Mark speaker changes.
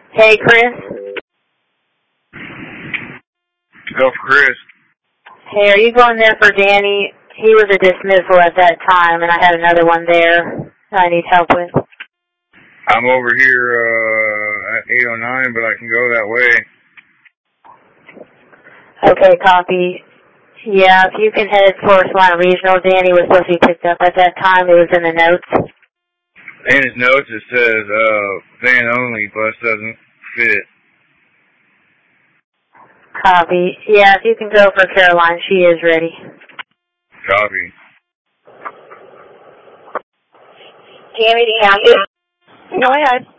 Speaker 1: Hey, Chris.
Speaker 2: Go for Chris.
Speaker 1: Hey, are you going there for Danny? He was a dismissal at that time, and I had another one there I need help with.
Speaker 2: I'm over here at 809, but I can go that way.
Speaker 1: Okay, copy. Yeah, if you can head Forest Line Regional, Danny was supposed to be picked up at that time. It was in the notes.
Speaker 2: In his notes it says, van only, bus doesn't fit.
Speaker 1: Copy. Yeah, if you can go for Caroline, she is ready.
Speaker 2: Copy.
Speaker 1: Tammy, do you have it?
Speaker 3: Go ahead.